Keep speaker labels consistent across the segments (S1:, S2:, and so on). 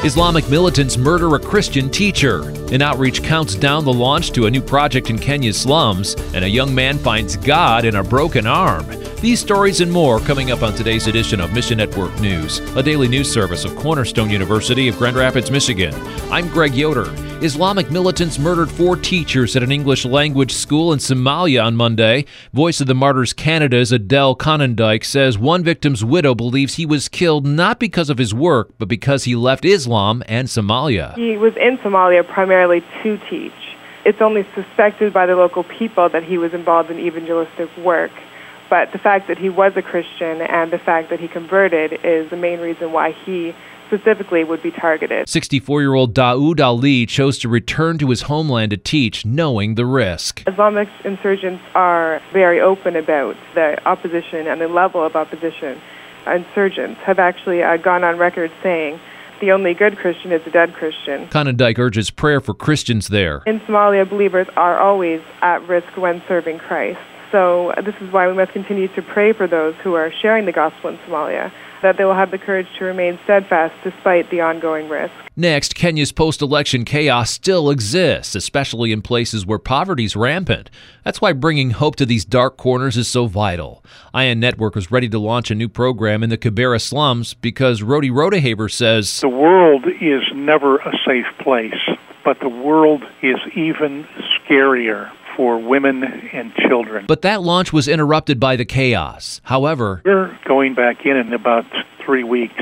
S1: Islamic militants murder a Christian teacher. An outreach counts down the launch to a new project in Kenya's slums, and a young man finds God in a broken arm. These stories and more coming up on today's edition of Mission Network News, a daily news service of Cornerstone University of Grand Rapids, Michigan. I'm Greg Yoder. Islamic militants murdered 4 teachers at an English language school in Somalia on Monday. Voice of the Martyrs Canada's Adele Conondike says one victim's widow believes he was killed not because of his work, but because he left Islam and Somalia.
S2: He was in Somalia primarily to teach. It's only suspected by the local people that he was involved in evangelistic work. But the fact that he was a Christian and the fact that he converted is the main reason why he specifically would be targeted.
S1: 64-year-old Daoud Ali chose to return to his homeland to teach, knowing the risk.
S2: Islamic insurgents are very open about the opposition and the level of opposition. Insurgents have actually gone on record saying the only good Christian is a dead Christian.
S1: Conondike urges prayer for Christians there.
S2: In Somalia, believers are always at risk when serving Christ. So this is why we must continue to pray for those who are sharing the gospel in Somalia, that they will have the courage to remain steadfast despite the ongoing risk.
S1: Next, Kenya's post-election chaos still exists, especially in places where poverty's rampant. That's why bringing hope to these dark corners is so vital. IN Network is ready to launch a new program in the Kibera slums because Rodi Rodehaver says,
S3: the world is never a safe place, but the world is even scarier for women and children.
S1: But that launch was interrupted by the chaos. However,
S3: we're going back in about 3 weeks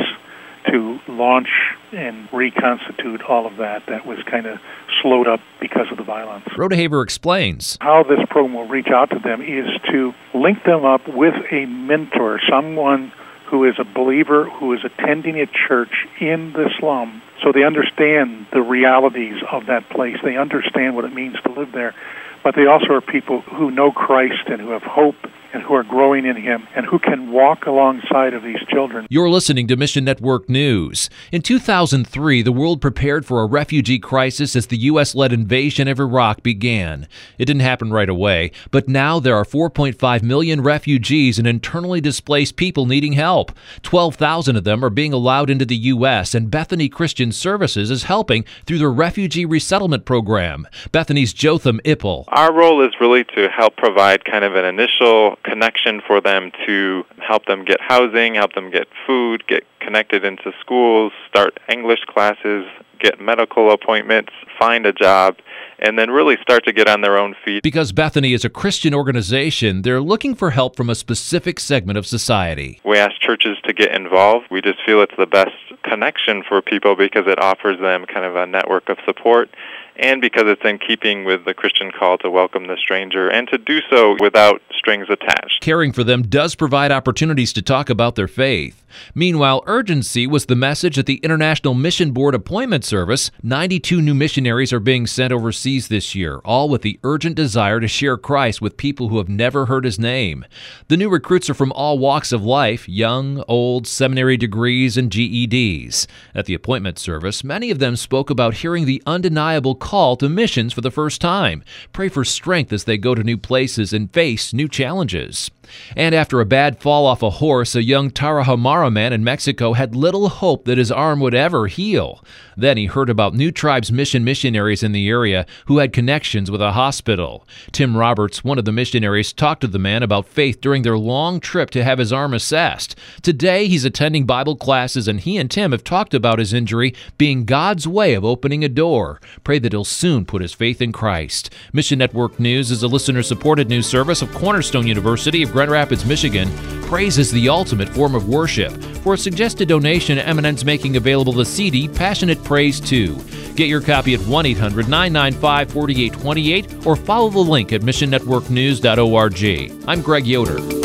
S3: to launch and reconstitute all of that. That was kind of slowed up because of the violence.
S1: Rodehaver explains.
S3: How this program will reach out to them is to link them up with a mentor, someone who is a believer, who is attending a church in the slum, so they understand the realities of that place. They understand what it means to live there. But they also are people who know Christ and who have hope and who are growing in Him and who can walk alongside of these children.
S1: You're listening to Mission Network News. In 2003, the world prepared for a refugee crisis as the U.S.-led invasion of Iraq began. It didn't happen right away, but now there are 4.5 million refugees and internally displaced people needing help. 12,000 of them are being allowed into the U.S., and Bethany Christian Services is helping through their refugee resettlement program. Bethany's Jotham Ippel.
S4: Our role is really to help provide kind of an initial connection for them to help them get housing, help them get food, get connected into schools, start English classes, get medical appointments, find a job, and then really start to get on their own feet.
S1: Because Bethany is a Christian organization, they're looking for help from a specific segment of society.
S4: We ask churches to get involved. We just feel it's the best connection for people because it offers them kind of a network of support, and because it's in keeping with the Christian call to welcome the stranger and to do so without strings attached.
S1: Caring for them does provide opportunities to talk about their faith. Meanwhile, urgency was the message at the International Mission Board Appointment Service. 92 new missionaries are being sent overseas this year, all with the urgent desire to share Christ with people who have never heard His name. The new recruits are from all walks of life, young, old, seminary degrees, and GEDs. At the appointment service, many of them spoke about hearing the undeniable call to missions for the first time. Pray for strength as they go to new places and face new challenges. And after a bad fall off a horse, a young Tarahumara man in Mexico had little hope that his arm would ever heal. Then he heard about New Tribes Mission missionaries in the area who had connections with a hospital. Tim Roberts, one of the missionaries, talked to the man about faith during their long trip to have his arm assessed. Today, he's attending Bible classes, and he and Tim have talked about his injury being God's way of opening a door. Pray that he'll soon put his faith in Christ. Mission Network News is a listener-supported news service of Cornerstone University of Grand Rapids, Michigan. Praise is the ultimate form of worship. For a suggested donation, Eminence making available the CD Passionate Praise 2. Get your copy at 1-800-995-4828 or follow the link at missionnetworknews.org. I'm Greg Yoder.